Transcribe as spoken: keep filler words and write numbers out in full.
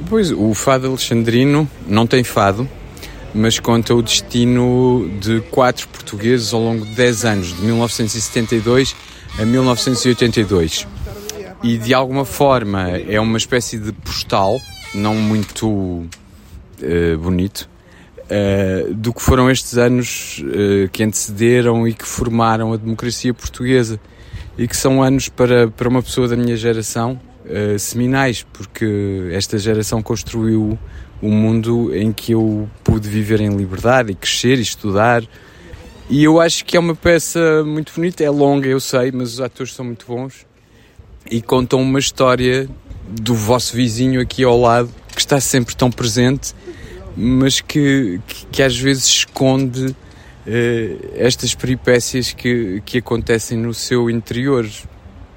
Pois, o fado alexandrino não tem fado, mas conta o destino de quatro portugueses ao longo de dez anos, de mil novecentos e setenta e dois a mil novecentos e oitenta e dois. E de alguma forma é uma espécie de postal, não muito uh, bonito, uh, do que foram estes anos uh, que antecederam e que formaram a democracia portuguesa. E que são anos para, para uma pessoa da minha geração uh, seminais, porque esta geração construiu um mundo em que eu pude viver em liberdade e crescer e estudar. E eu acho que é uma peça muito bonita, é longa, eu sei, mas os atores são muito bons e contam uma história do vosso vizinho aqui ao lado, que está sempre tão presente, mas que, que, que às vezes esconde uh, estas peripécias que, que acontecem no seu interior.